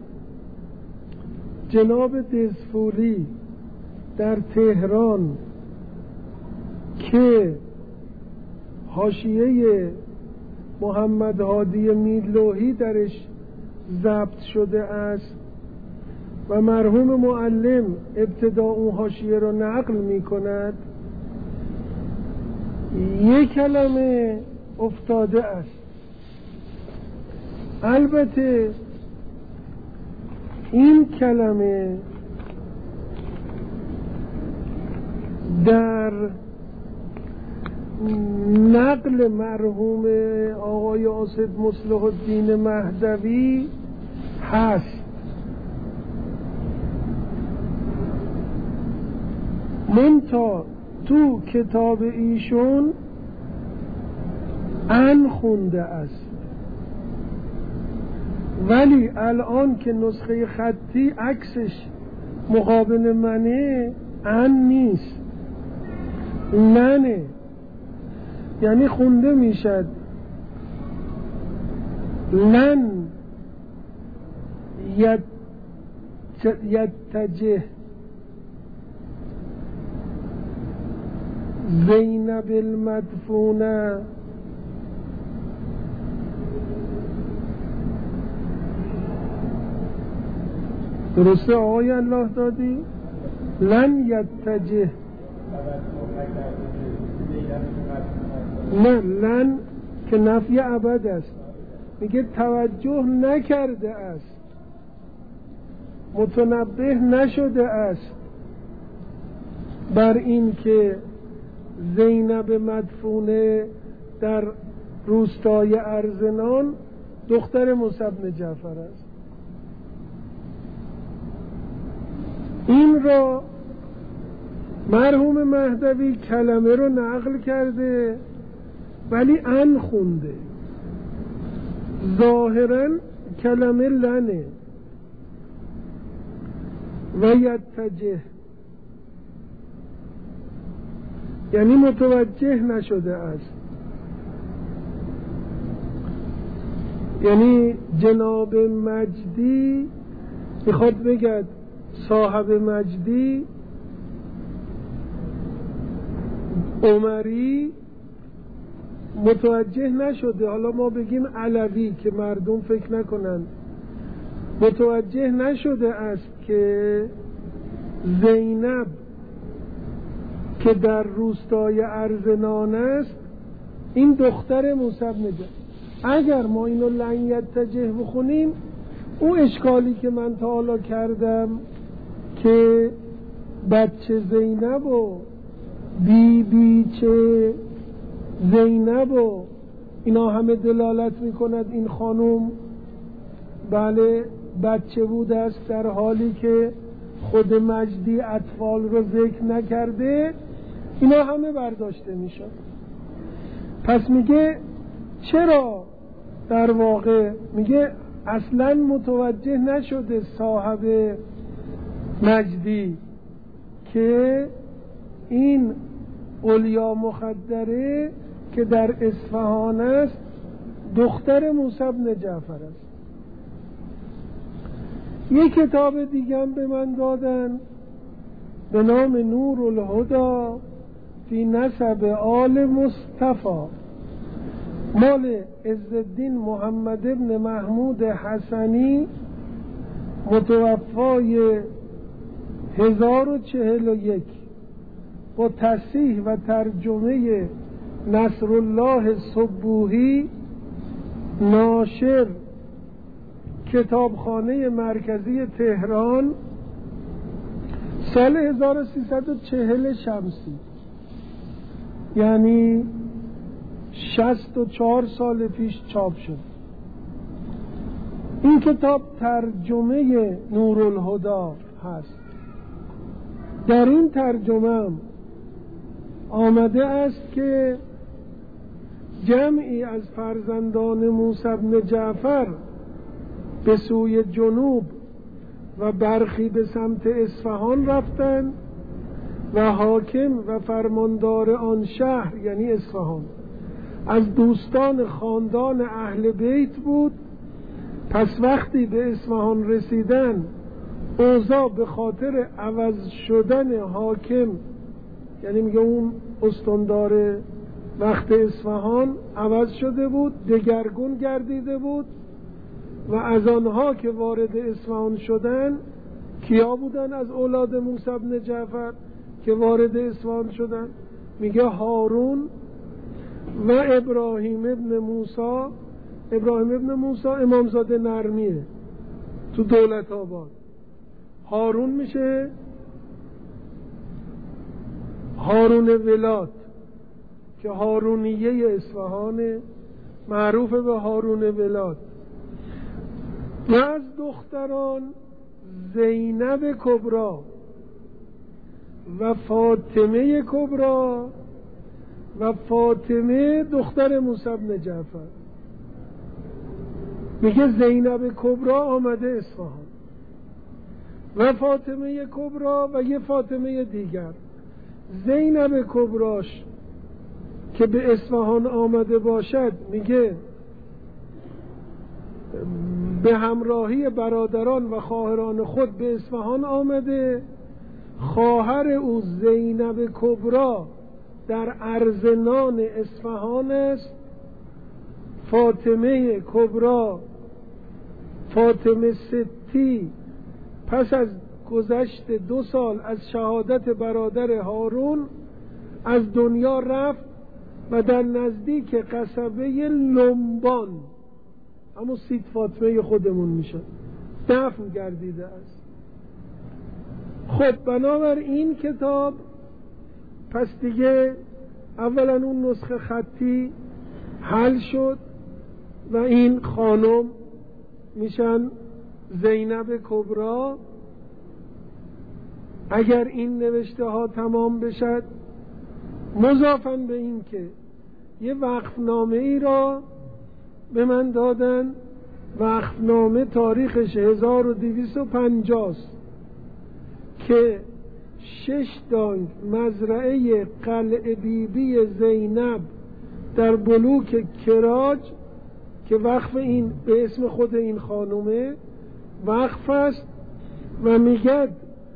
جناب دزفولی در تهران که حاشیه محمد هادی میرلوحی درش ضبط شده است و مرحوم معلم ابتدا اون حاشیه رو نقل می کند، یک کلمه افتاده است. البته این کلمه در نقل مرحوم آقای آصف مصلح الدین مهدوی هست، منتها تو کتاب ایشون ان خونده است، ولی الان که نسخه خطی عکسش مقابل منه ان نیست، لنه، یعنی خونده میشد لن یتجه زینب المدفونه درسته آقای الله دادی؟ لن یتجه، نه، لن که نفی ابد است، میگه توجه نکرده است، متنبه نشده است بر این که زینب مدفونه در روستای ارزنان دختر موسی بن جعفر است. این را مرحوم مهدوی کلمه رو نقل کرده ولی ان خونده، ظاهرا کلمه لنه و یتجه، یعنی متوجه نشده است. یعنی جناب مجدی میخواد بگد صاحب مجدی عمری متوجه نشده، حالا ما بگیم علوی که مردم فکر نکنن، متوجه نشده است که زینب که در روستای ارزنان است این دختر موسی بن جعفر. اگر ما اینو لن یتجه بخونیم، اون اشکالی که من تا حالا کردم که بچه زینب و بی بی چه زینب و اینا همه دلالت میکند این خانم بله بچه بوده است، در حالی که خود مجدی اطفال رو ذکر نکرده، اینا همه برداشته میشه. پس میگه چرا در واقع میگه اصلا متوجه نشده صاحب مجدی که این اولیا مخدره که در اصفهان است دختر موسی بن جعفر است. یک کتاب دیگه هم به من دادن به نام نور الهدی فی نسب آل مصطفی، مال عزالدین محمد ابن محمود حسنی، متوفای هزار و چهل و یک، با تصحیح و ترجمه نصرالله صبوحی، ناشر کتابخانه مرکزی تهران، سال هزار و سیصد و چهل شمسی، یعنی شصت و چهار سال پیش چاپ شد. این کتاب ترجمه نورالهدی هست. در این ترجمه آمده است که جمعی از فرزندان موسی بن جعفر به سوی جنوب و برخی به سمت اصفهان رفتند و حاکم و فرماندار آن شهر یعنی اصفهان از دوستان خاندان اهل بیت بود. پس وقتی به اصفهان رسیدن، اوضاع به خاطر عوض شدن حاکم، یعنی میگه اون استاندار وقت اصفهان عوض شده بود، دگرگون گردیده بود و از آنها که وارد اصفهان شدن کیا بودن؟ از اولاد موسی بن جعفر که وارد اصفهان شدن، میگه هارون و ابراهیم ابن موسی. ابراهیم ابن موسی امامزاده نرمیه تو دولت آباد. هارون میشه هارون ولاد که هارونیه اصفهان، معروف به هارون ولاد. و از دختران زینب کبرا و فاطمه کبرا و فاطمه دختر موسی بن جعفر. میگه زینب کبرا آمده اصفهان و فاطمه کبرا و یه فاطمه دیگر. زینب کبراش که به اصفهان آمده باشد، میگه به همراهی برادران و خواهران خود به اصفهان آمده. خواهر او زینب کبرا در ارزنان اصفهان است. فاطمه کبرا، فاطمه ستی، پس از گذشت دو سال از شهادت برادر هارون از دنیا رفت و در نزدیک قصبه لنبان، همون سید فاطمه خودمون میشه، دفن گردیده است. خب بنابر این کتاب پس دیگه اولا اون نسخه خطی حل شد و این خانم میشن زینب کبرا. اگر این نوشته ها تمام بشد، مضافاً به این که یه وقفنامه ای را به من دادن، وقفنامه تاریخش هزار و دویست و پنجاه که شش دانگ مزرعه قلعه بیبی زینب در بلوک کراج که وقف این به اسم خود این خانومه وقف است و میگد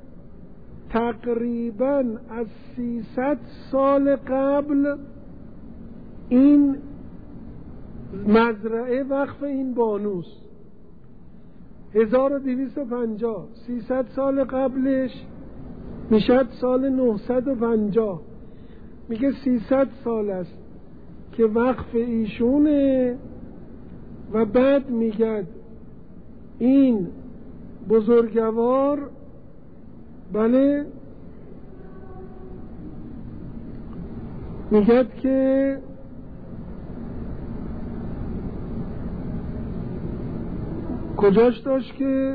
تقریبا از سیصد سال قبل این مزرعه وقف این بانوست. هزار و دویست و پنجاه سیصد سال قبلش میشد سال نهصد و پنجاه. میگه سیصد سال است که وقف ایشونه و بعد میگد این بزرگوار بله میگد که کجاش داشت که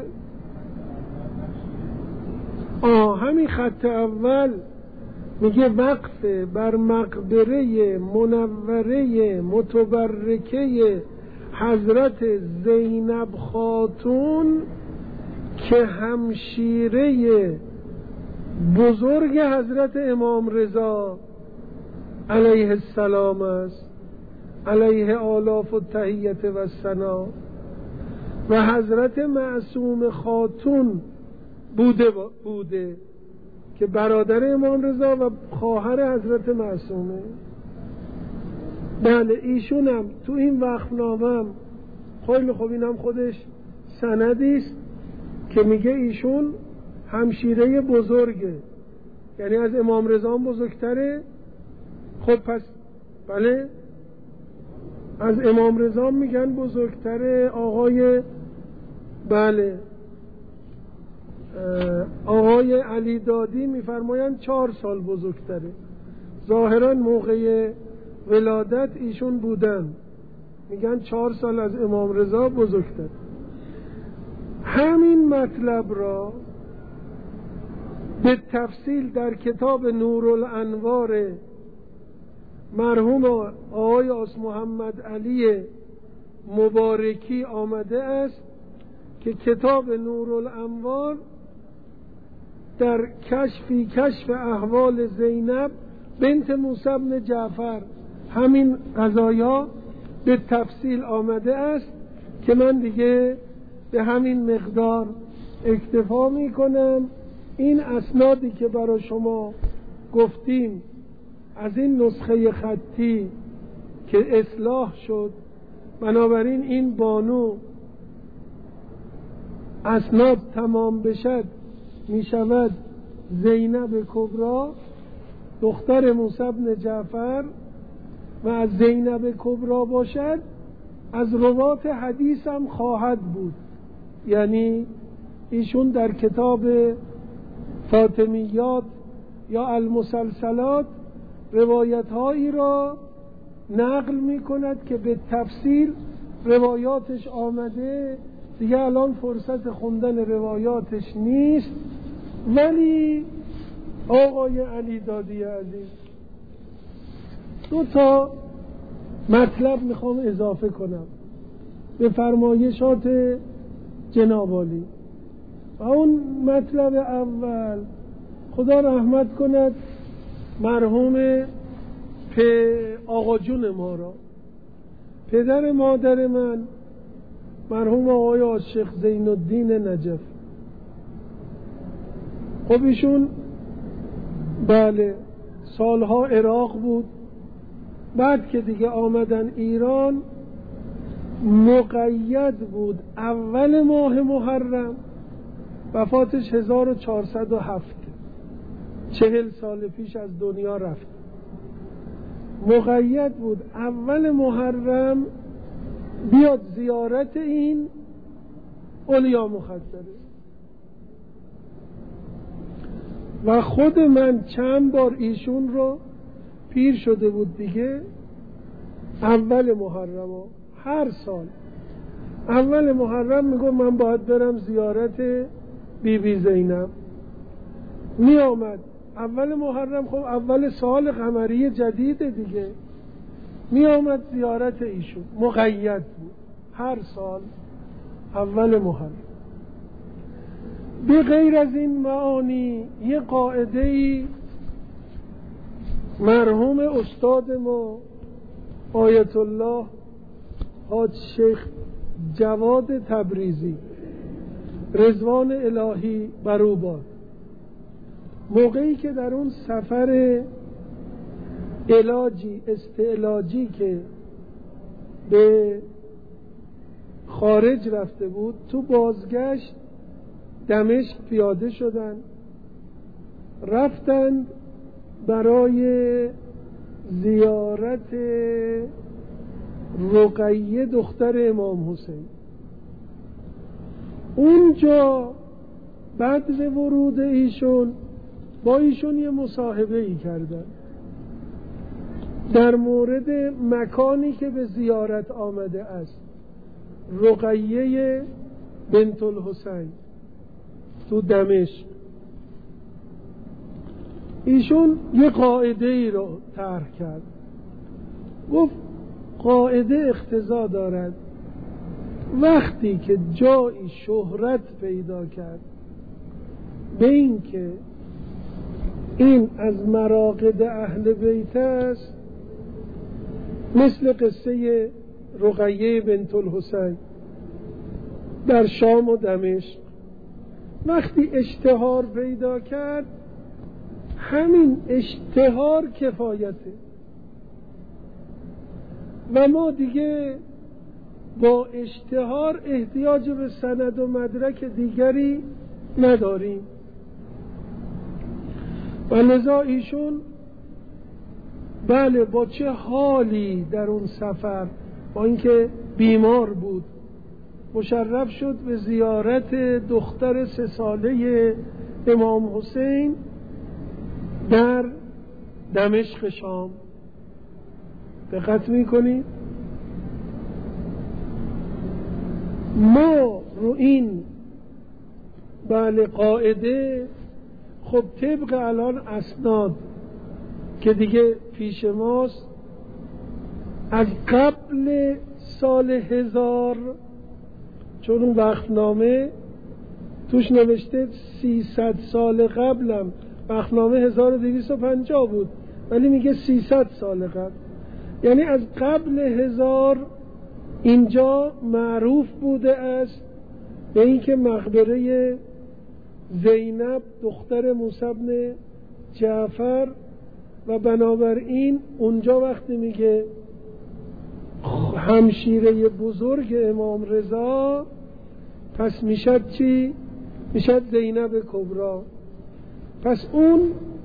آه همین خط اول میگه وقف بر مقبره منوره متبرکه حضرت زینب خاتون که همشیره بزرگ حضرت امام رضا علیه السلام است، علیه آلاف و تحییت و ثنا، و حضرت معصوم خاتون بوده بوده که برادر امام رضا و خواهر حضرت معصومه. بله ایشونم تو این وقفنامه خیلی خوب، اینم خودش سندی است که میگه ایشون همشیره بزرگه، یعنی از امام رضا بزرگتره. خب پس بله از امام رضا میگن بزرگتره. آقای بله آقای علی دادی میفرمایند چهار سال بزرگتره. ظاهرا موقع ولادت ایشون بودن، میگن چهار سال از امام رضا بزرگتر. همین مطلب را به تفصیل در کتاب نورالانوار مرحوم آقای آس محمد علی مبارکی آمده است که کتاب نورالانوار در کشفی کشف احوال زینب بنت موسی بن جعفر همین قضایا به تفصیل آمده است که من دیگه به همین مقدار اکتفا می کنم. این اسنادی که برای شما گفتیم از این نسخه خطی که اصلاح شد، بنابراین این بانو اسناد تمام بشد می شود زینب کبرا دختر موسی بن جعفر، و از زینب کبرا باشد از روات حدیث هم خواهد بود. یعنی ایشون در کتاب فاطمیات یا المسلسلات روایت هایی را نقل می کند که به تفصیل روایاتش آمده. دیگه الان فرصت خوندن روایاتش نیست، ولی آقای علی دادی عزیز دو تا مطلب میخوام اضافه کنم به فرمایشات جناب عالی. و اون مطلب اول، خدا رحمت کند مرحوم آقا جون ما را، پدر مادر من مرحوم آقای عاشق زین الدین نجف. خب ایشون بله سالها عراق بود، بعد که دیگه آمدن ایران مقید بود اول ماه محرم، وفاتش هزار و چهارصد و هفت، چهل سال پیش از دنیا رفت. مقید بود اول محرم بیاد زیارت این اولیا مخدره. و خود من چند بار ایشون رو پیر شده بود دیگه، اول محرم ها هر سال اول محرم میگم من باید برم زیارت بی بی زینب. می آمد اول محرم، خب اول سال قمری جدید دیگه، می آمد زیارت ایشون، مقید بود هر سال اول محرم. به غیر از این معانی یه قاعده‌ای مرحوم استاد ما آیت الله حاج شیخ جواد تبریزی رضوان الهی بر او باد، موقعی که در اون سفر علاجی استعلاجی که به خارج رفته بود، تو بازگشت دمشق پیاده شدن، رفتند برای زیارت رقیه دختر امام حسین. اونجا بعد از ورود ایشون با ایشون یه مصاحبه ای کردن در مورد مکانی که به زیارت آمده است، رقیه بنت الحسین تو دمشق. ایشون یه قاعده ای رو طرح کرد، گفت قاعده اقتضا دارد وقتی که جایی شهرت پیدا کرد به این که این از مراقد اهل بیت است، مثل قصه رقیه بنت الحسین در شام و دمشق، وقتی اشتهار پیدا کرد همین اشتهار کفایته و ما دیگه با اشتهار احتیاج به سند و مدرک دیگری نداریم. و لذا ایشون بله با چه حالی در اون سفر، با اینکه بیمار بود، مشرف شد به زیارت دختر سه ساله امام حسین در دمشق شام. دقت میکنید ما رو این بله قاعده، خب طبق الان اسناد که دیگه پیش ماست، از قبل سال هزار، چون اون وقتنامه توش نوشته سیصد سال قبلم، وقتنامه هزار و دویست و پنجاه بود ولی میگه سیصد سال قبل، یعنی از قبل هزار اینجا معروف بوده است به این که مقبره زینب دختر موسی بن جعفر، و بنابراین اونجا وقتی میگه همشیره بزرگ امام رضا، پس میشد چی؟ میشد زینب کبرا. پس اون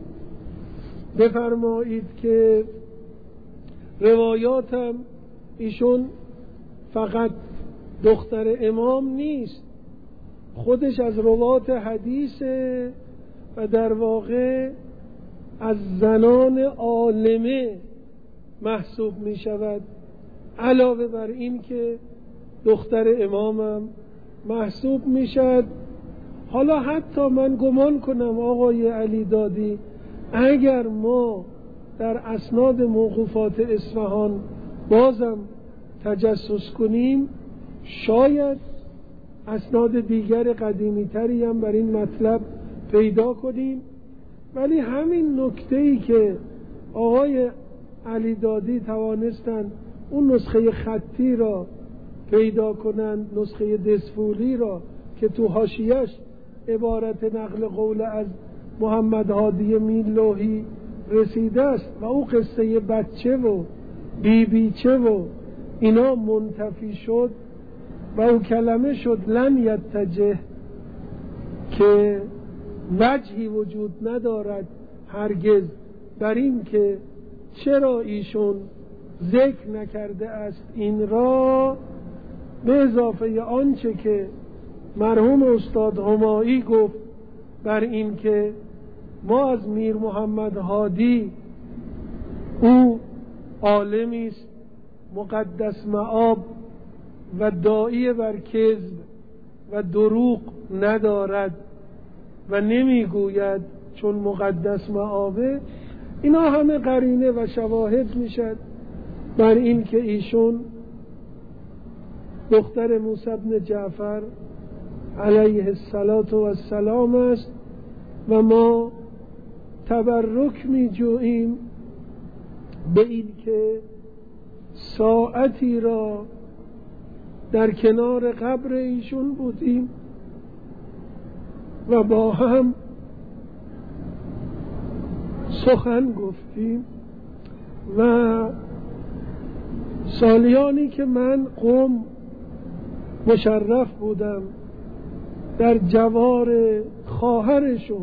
بفرمایید که روایاتم ایشون فقط دختر امام نیست، خودش از روات حدیثه و در واقع از زنان عالمه محسوب می شود، علاوه بر این که دختر امامم محسوب می شد. حالا حتی من گمان کنم آقای علی دادی اگر ما در اسناد موقوفات اصفهان بازم تجسس کنیم، شاید اسناد دیگر قدیمی تری هم بر این مطلب پیدا کنیم. ولی همین نکته‌ای که آقای علی دادی توانستند اون نسخه خطی را پیدا کنند، نسخه دسفولی را که تو حاشیه‌اش عبارت نقل قول از محمد هادی میرلوحی رسیده است و او قصه بچه و بی بیچه و اینا منتفی شد و او کلمه شد لن یتجه، که وجهی وجود ندارد هرگز بر این که چرا ایشون ذکر نکرده است این را، به اضافه آنچه که مرحوم استاد همایی گفت بر این که ما از میر محمد هادی، او عالمی است مقدس مآب و داعی بر کذب و دروغ ندارد و نمیگوید چون مقدس مآبه، اینا همه قرینه و شواهد میشد بر این که ایشون دختر موسی بن جعفر علیه السلام است و ما تبرک می جوییم به این که ساعتی را در کنار قبر ایشون بودیم و با هم سخن گفتیم و سالیانی که من قم مشرف بودم در جوار خواهرشون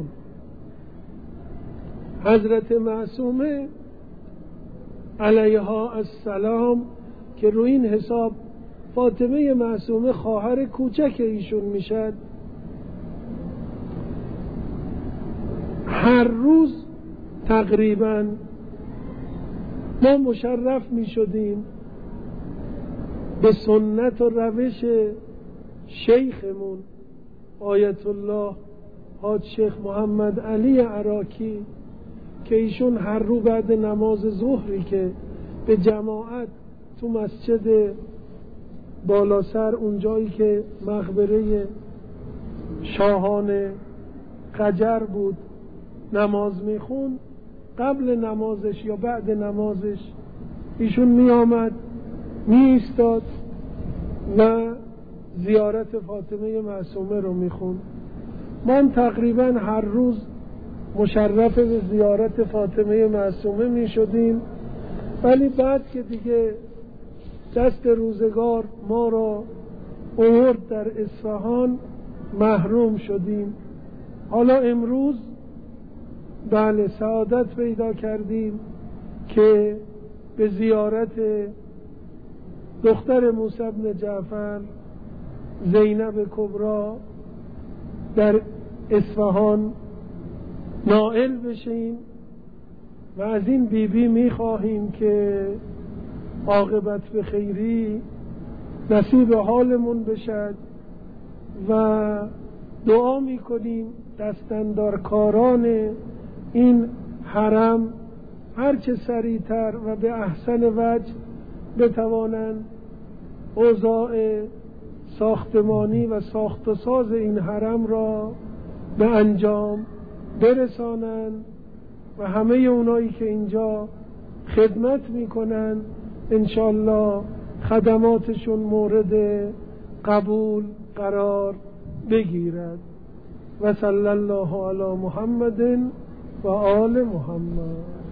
حضرت معصومه علیها السلام که روی این حساب فاطمه معصومه خواهر کوچک ایشون میشد، هر روز تقریبا ما مشرف می شدیم به سنت و روش شیخمون آیت الله حاج شیخ محمد علی عراقی که ایشون هر رو بعد نماز ظهری که به جماعت تو مسجد بالاسر اونجایی که مقبره شاهان قجر بود نماز میخون، قبل نمازش یا بعد نمازش ایشون می آمد می ایستاد و زیارت فاطمه معصومه رو می خوند. من تقریبا هر روز مشرف به زیارت فاطمه معصومه می شدیم، ولی بعد که دیگه دست روزگار ما را آورد در اصفهان محروم شدیم. حالا امروز بله سعادت پیدا کردیم که به زیارت دختر موسی بن جعفر زینب کبری در اصفهان نائل بشیم و از این بیبی می خواهیم که عاقبت به خیری نصیب حالمون بشد و دعا می کنیم دستاندارکاران این حرم هرچه سریعتر و به احسن وجه بتوانند اوضاع ساختمانی و ساخت و ساز این حرم را به انجام برسانند و همه اونایی که اینجا خدمت میکنن انشالله خدماتشون مورد قبول قرار بگیرد. و صلی الله علی محمد و آل محمد.